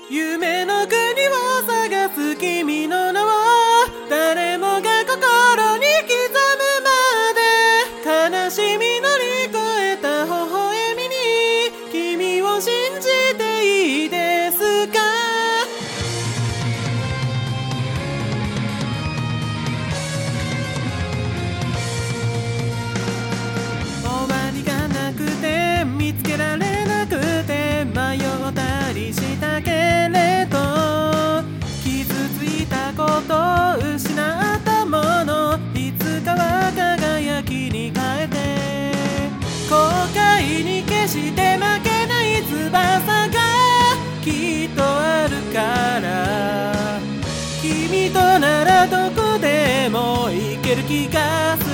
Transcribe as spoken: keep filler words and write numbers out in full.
夢の国を探す君の名は誰もが心に刻むまで、悲しみ乗り越えた微笑みに君を信じていいですか。終わりがなくて見つけられなくて迷ったりしたけれど、傷ついたこと失ったものいつかは輝きに変えて、後悔に決して負けない翼がきっとあるから、君とならどこでも行ける気がする。